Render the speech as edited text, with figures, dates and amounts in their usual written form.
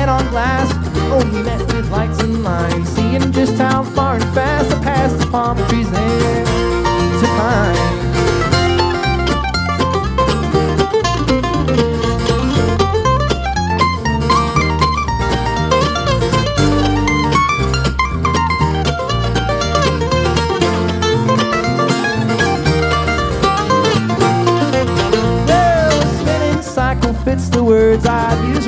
on glass, only met with lights and lines, seeing just how far and fast I passed the palm trees and to pine. Well, a spinning cycle fits the words I've used